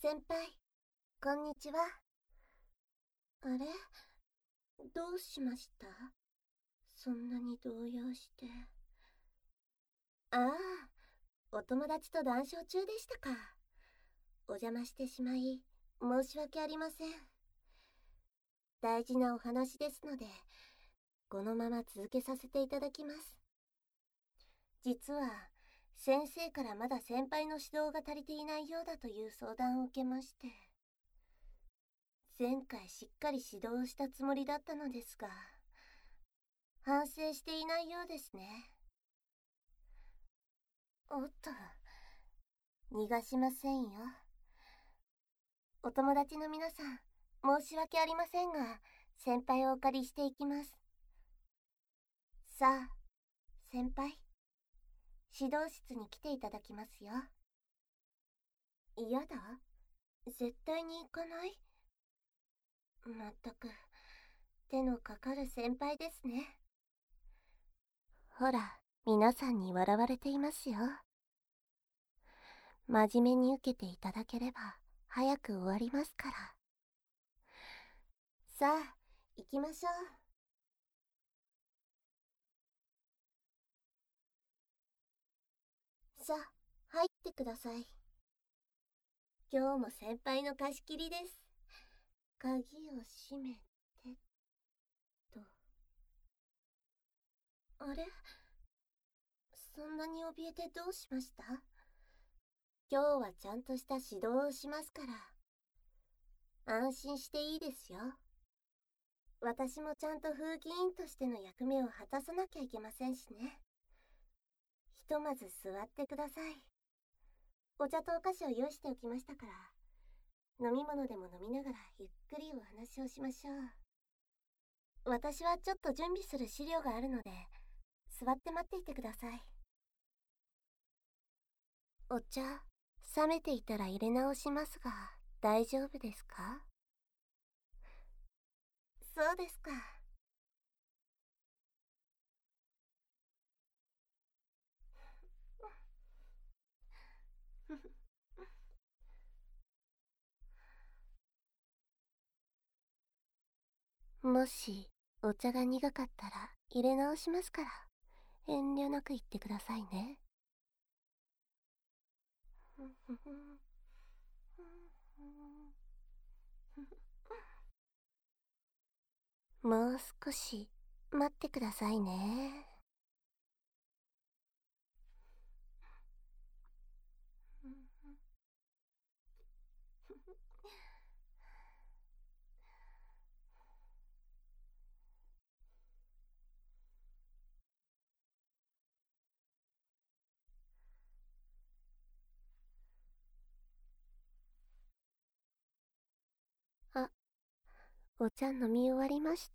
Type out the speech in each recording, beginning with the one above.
先輩、こんにちは。あれ、どうしました？そんなに動揺して。ああ、お友達と談笑中でしたか。お邪魔してしまい、申し訳ありません。大事なお話ですので、このまま続けさせていただきます。実は、先生からまだ先輩の指導が足りていないようだという相談を受けまして。前回しっかり指導したつもりだったのですが、反省していないようですね。おっと、逃がしませんよ。お友達の皆さん、申し訳ありませんが、先輩をお借りしていきます。さあ、先輩、指導室に来ていただきますよ。嫌だ？絶対に行かない？まったく、手のかかる先輩ですね。ほら、皆さんに笑われていますよ。真面目に受けていただければ、早く終わりますから。さあ、行きましょう。さあ、入ってください。今日も先輩の貸し切りです。鍵を閉めてと。あれ？そんなに怯えてどうしました？今日はちゃんとした指導をしますから。安心していいですよ。私もちゃんと風紀委員としての役目を果たさなきゃいけませんしね。ひとまず座ってください。お茶とお菓子を用意しておきましたから、飲み物でも飲みながらゆっくりお話をしましょう。私はちょっと準備する資料があるので、座って待っていてください。お茶、冷めていたら入れ直しますが、大丈夫ですか？そうですか。もし、お茶が苦かったら入れ直しますから、遠慮なく言ってくださいね。もう少し待ってくださいね。あ、お茶飲み終わりました？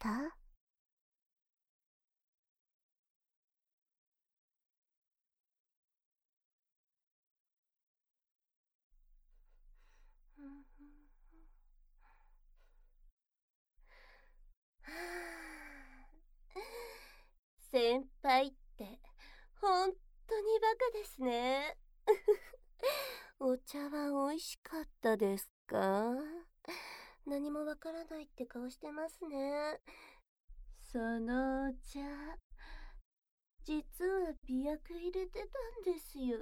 先輩って本当にバカですね。お茶は美味しかったですか？何もわからないって顔してますね。そのお茶、実は美薬入れてたんですよ。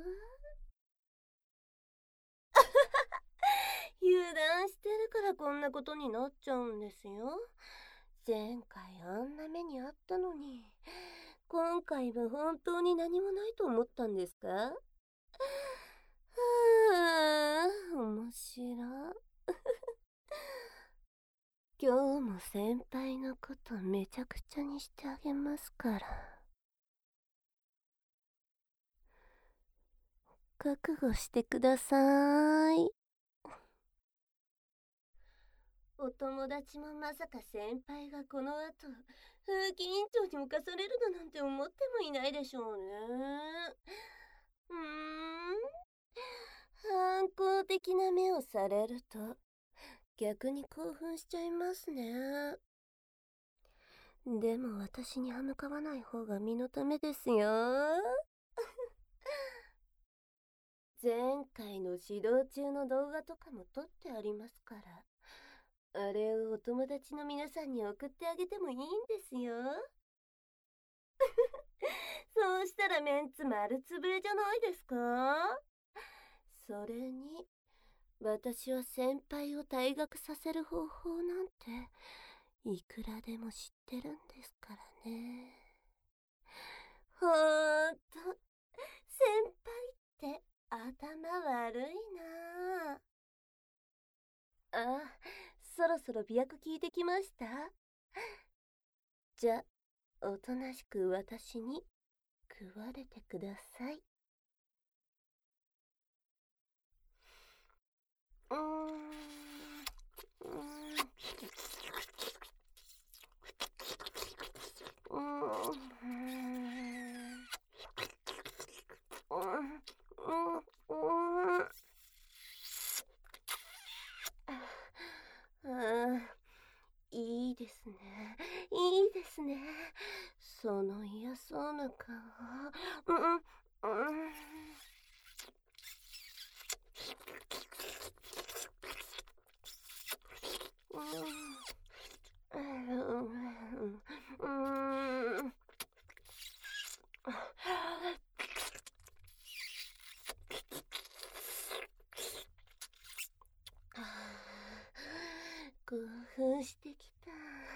油断してるからこんなことになっちゃうんですよ。前回あんな目にあったのに、今回は本当に何もないと思ったんですか？はあ、面白い。今日も先輩のことめちゃくちゃにしてあげますから。覚悟してください。お友達もまさか先輩がこの後、風紀委員長に侵されるだなんて思ってもいないでしょうね。反抗的な目をされると、逆に興奮しちゃいますね。でも私に歯向かわない方が身のためですよ。 前回の指導中の動画とかも撮ってありますから、あれをお友達の皆さんに送ってあげてもいいんですよ。そうしたらメンツ丸つぶれじゃないですか。それに、私は先輩を退学させる方法なんて、いくらでも知ってるんですからね。ほんと、先輩って頭悪いなあ。あ、そろそろ媚薬効いてきました？じゃ、おとなしく私に食われてください。うーん。いいですね。いいですね。その嫌そうな顔。興奮してきた。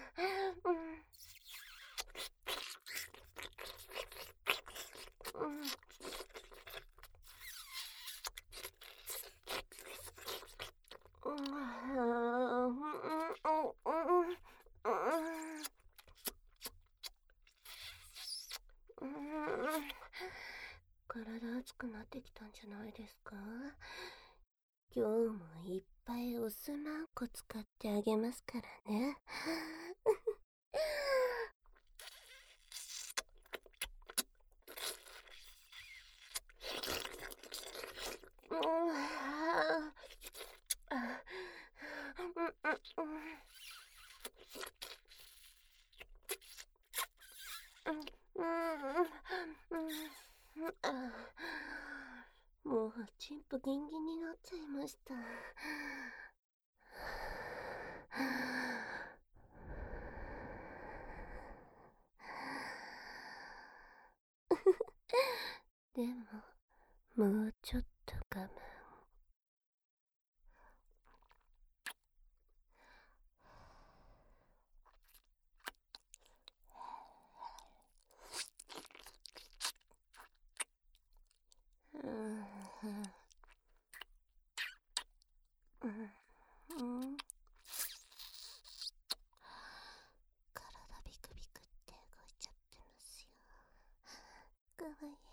体熱くなってきたんじゃないですか？今日もいっぱいお酢まんこ使ってあげますからね。もうチンポギンギンになっちゃいました。でも、もうちょっと我慢。体ビクビクって動いちゃってますよ。かわいい。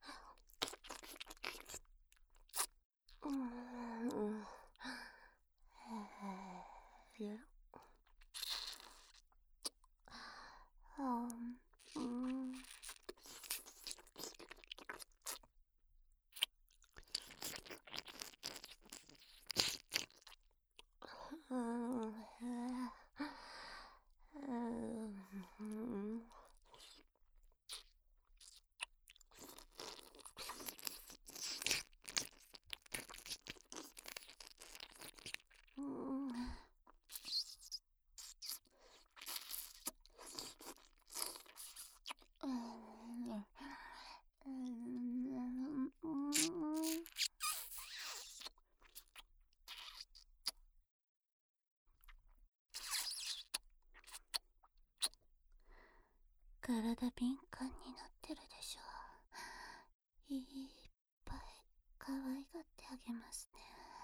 体敏感になってるでしょ。いっぱい可愛がってあげますね。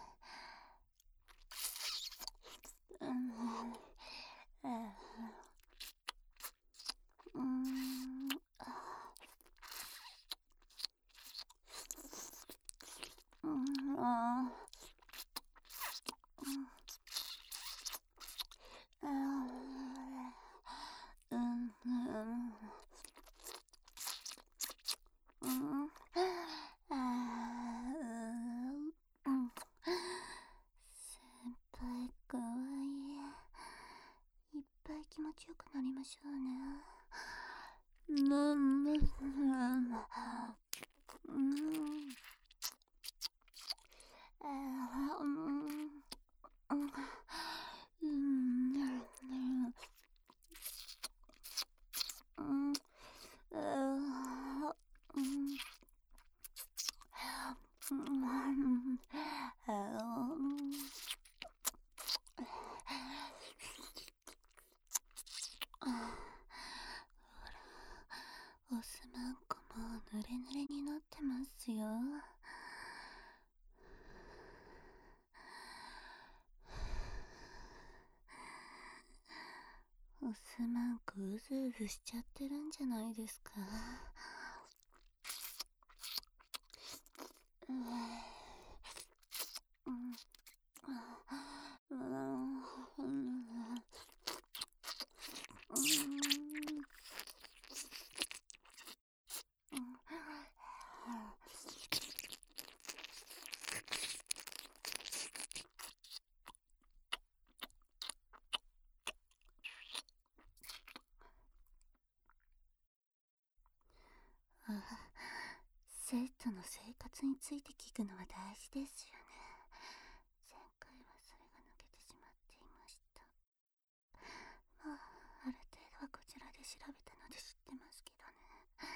先輩かわいい。いっぱい気持ちよくなりましょうね。 おすまんこも濡れ濡れになってますよ。おすまんこうずうずしちゃってるんじゃないですか。生徒の生活について聞くのは大事ですよね。前回はそれが抜けてしまっていました。まあ、ある程度はこちらで調べたので知ってますけどね。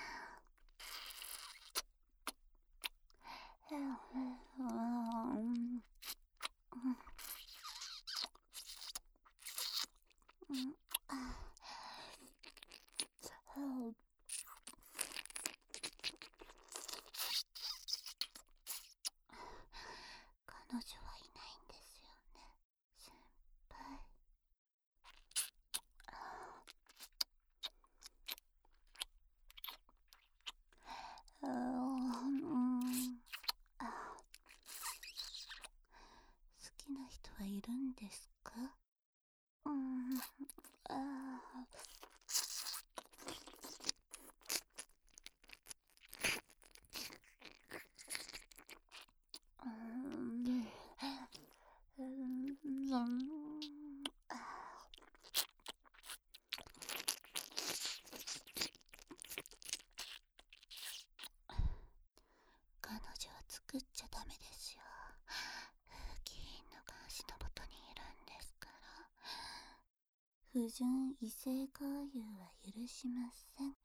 彼女はいないんですよね、先輩。好きな人はいるんですか？彼女は作っちゃダメですよ。議員の監視のもとにいるんですから。不純異性交友は許しません。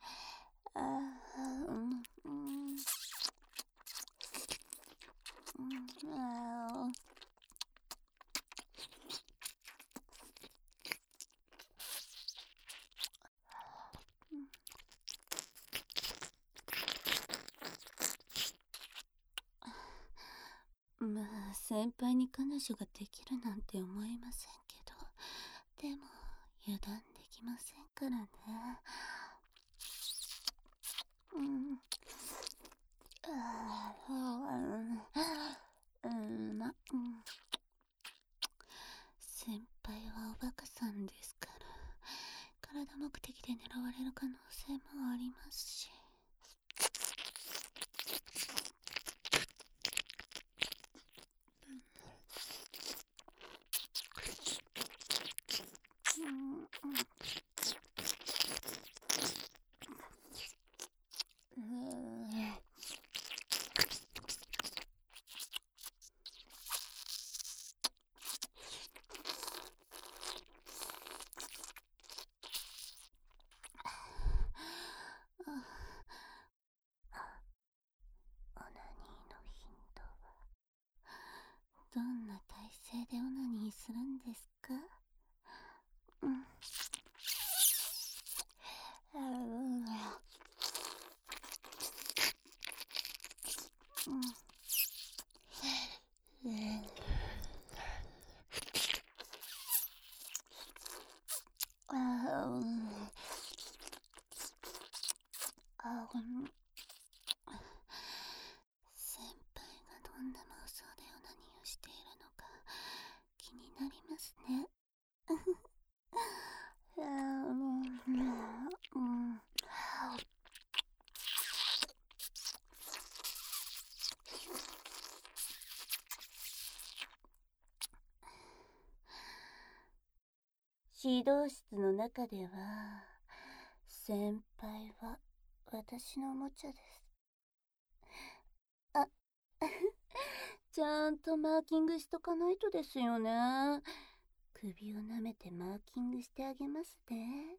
まあ、先輩に彼女ができるなんて思いませんけど、でも油断できませんからね。先輩はおバカさんですから、体目的で狙われる可能性もありますし。オナニーの頻度はどんな体勢でオナニーするんですか？先輩がどんな妄想でオナニーをしているのか気になりますね。指導室の中では、先輩は私のおもちゃです。 ちゃんとマーキングしとかないとですよね。首を舐めてマーキングしてあげますね。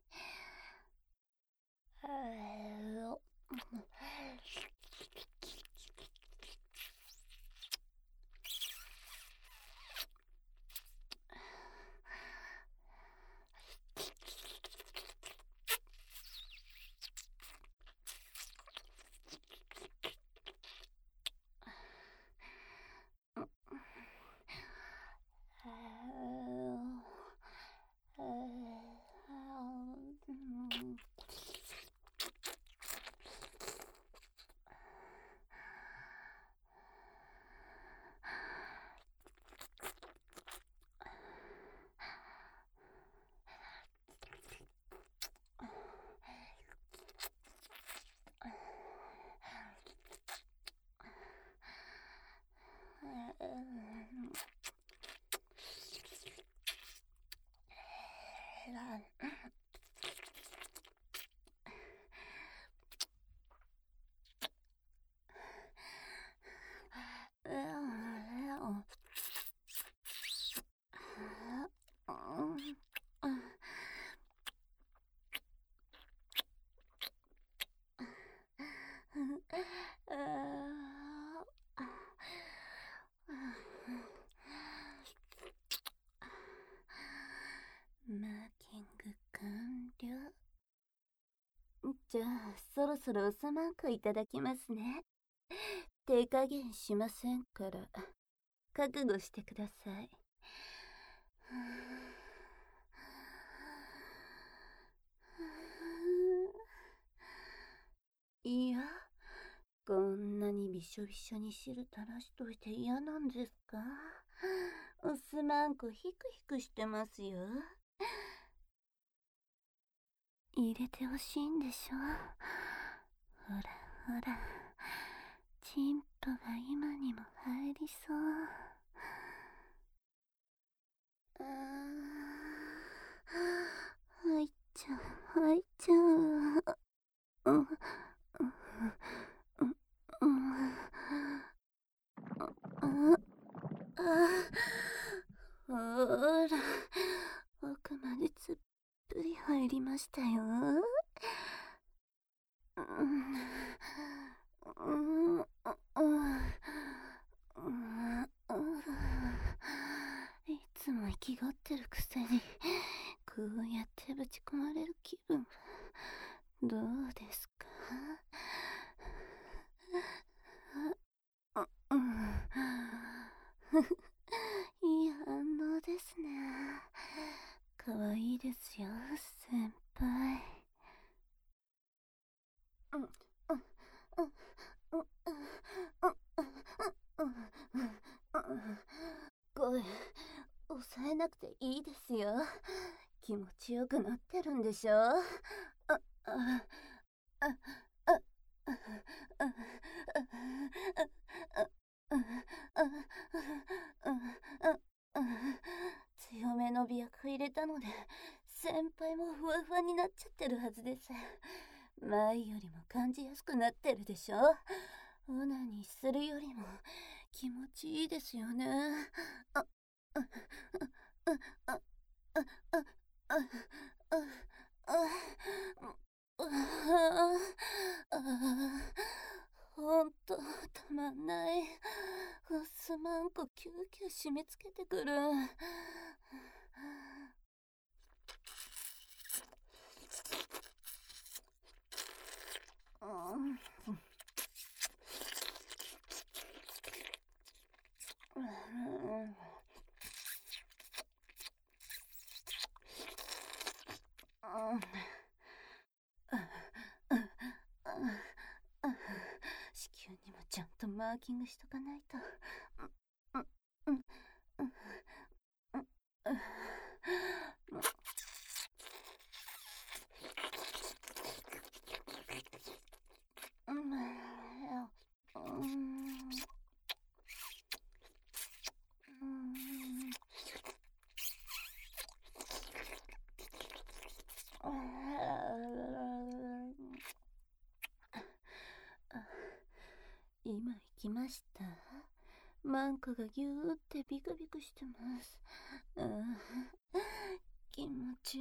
マーキング完了。じゃあそろそろおさまんこいただきますね。手加減しませんから覚悟してください。いや、こんなにびしょびしょに汁垂らしといて嫌なんですか？おすまんこヒクヒクしてますよ。入れてほしいんでしょ？ほらほら、チンポが今にも入りそう。入っちゃう、入っちゃう。ほら、奥までつっぷり入りましたよ。いつも生きがってるくせにこうやってぶち込まれる気分どうですか？いい反応ですね。かわいいですよ、先輩。声抑えなくていいですよ。気持ちよくなってるんでしょ？強めの媚薬入れたので先輩もふわふわになっちゃってるはずです。前よりも感じやすくなってるでしょ？オナニーするよりも気持ちいいですよね。ほんとたまんない。すまんこキューキュー締め付けてくる。子宮にもちゃんとマーキングしとかないと。今行きました？ マンコがぎゅーってビクビクしてます。気持ちいい。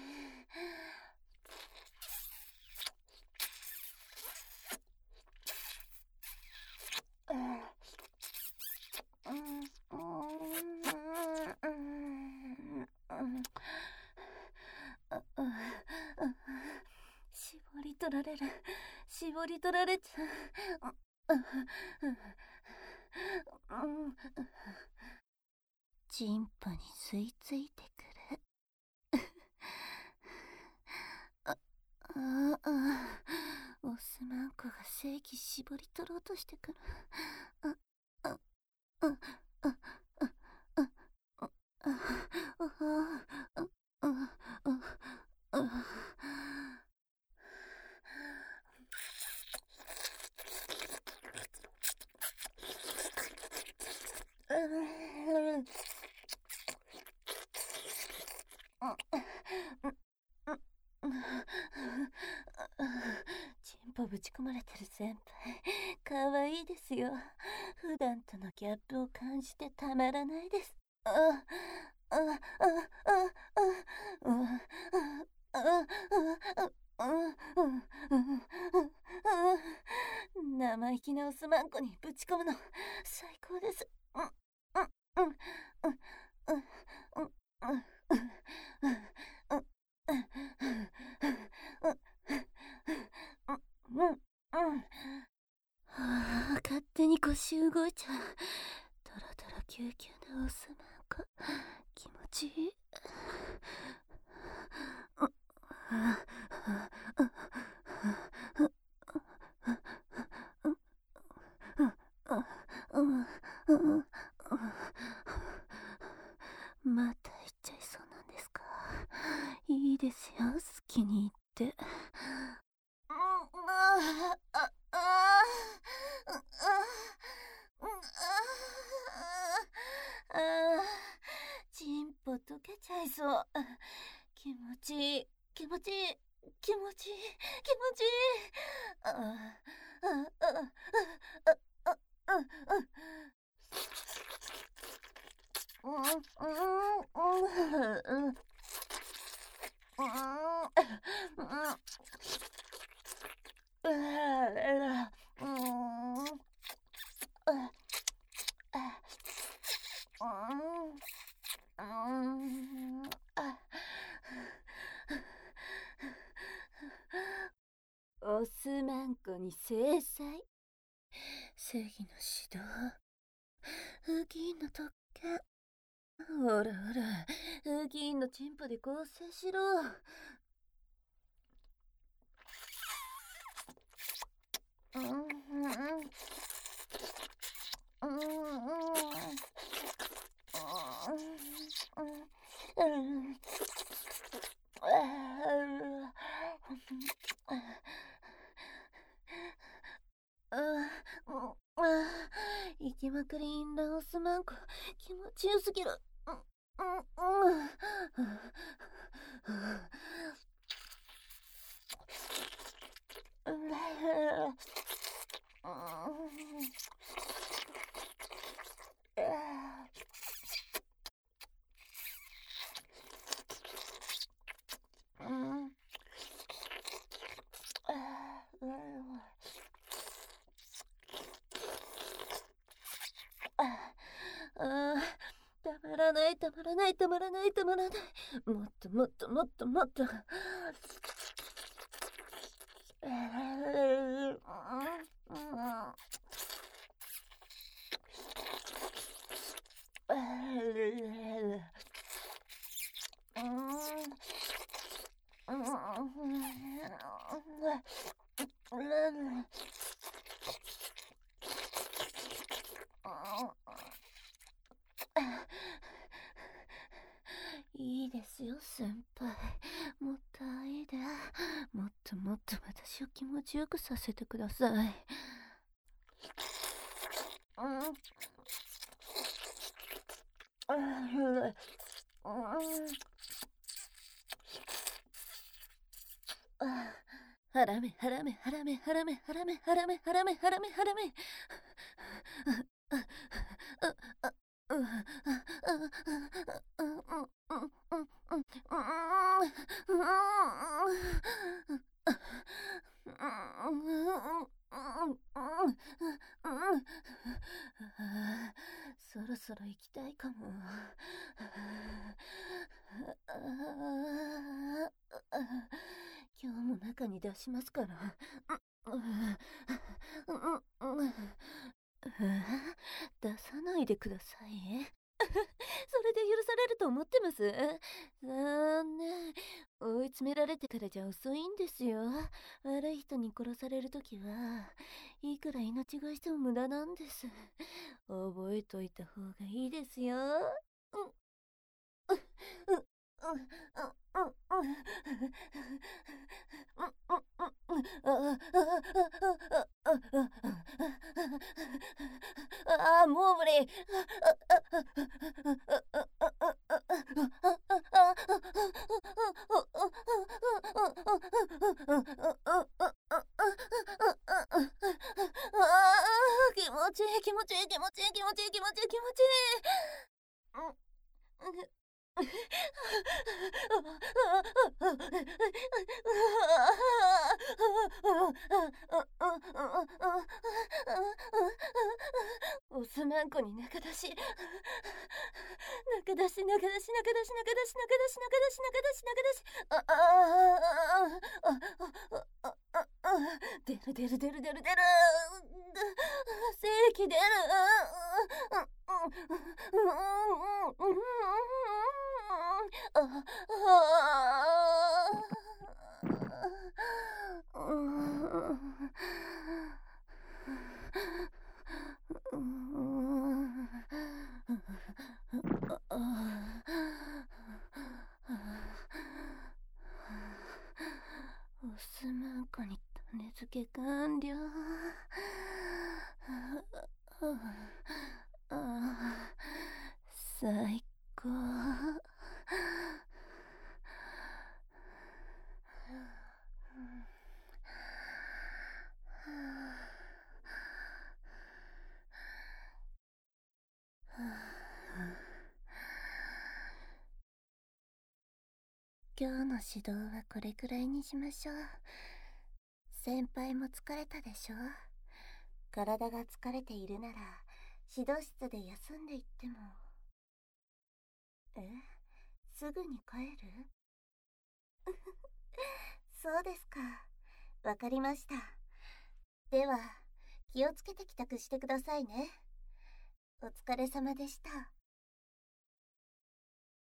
絞り取られる。絞り取られちゃう。チンポに吸い付いてくる。オスマンコが正規絞り取ろうとしてくる。チンポぶち込まれてる先輩、かわいいですよ。普段とのギャップを感じてたまらないです。生意気なオスマンコにぶち込むの最高です。勝手に腰動いちゃう。トロトロキューキューなオスマンコ、気持ちいい。また行っちゃいそうなんですか。いいですよ、好きに言って。チンポ溶けちゃいそう。気持ちいい、気持ちいい、気持ちいい、気持ちいオスマンコに制裁。正義の指導。ウギーンの特権。ほらほら、ウギーンのチンポで構成しろ。行きまくりインラオスマンコ、気持ちよすぎる。たまらない、たまらない、たまらない、たまらない。もっともっともっともっと。いいですよ、先輩。もっといいで。もっともっと私を気持ちよくさせてください。ハラメハラメハラメハラメハラメハラメハラメハラメハラメ。 そろそろ行きたいかも。今日も中に出しますから。出さないでください。それで許されると思ってます？残念。追い詰められてからじゃ遅いんですよ。悪い人に殺されるときは、いくら命がしても無駄なんです。覚えといた方がいいですよ。もう無理。気持ちいい気持ちいい気持ちいい気持ちいい気持ちいい気持ちいい。オスマンコに中出し。中出し中出し中出し中出し中出し中出し中出し。出る正気出る。オスマンコに種付け完了。最高。今日の指導はこれくらいにしましょう。先輩も疲れたでしょ。体が疲れているなら指導室で休んでいっても。すぐに帰る？そうですか。わかりました。では気をつけて帰宅してくださいね。お疲れ様でした。